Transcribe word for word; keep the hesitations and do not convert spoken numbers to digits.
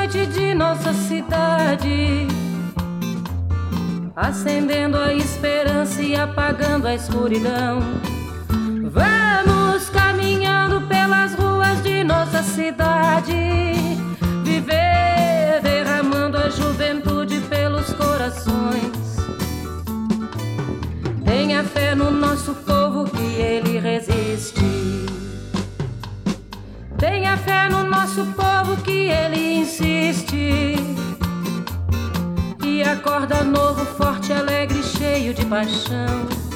noite de nossa cidade, acendendo a esperança e apagando a escuridão. Vamos caminhando pelas ruas de nossa cidade, viver derramando a juventude pelos corações. Tenha fé no nosso povo que ele resiste. Tenha fé no nosso povo que ele insiste e acorda novo, forte, alegre, cheio de paixão.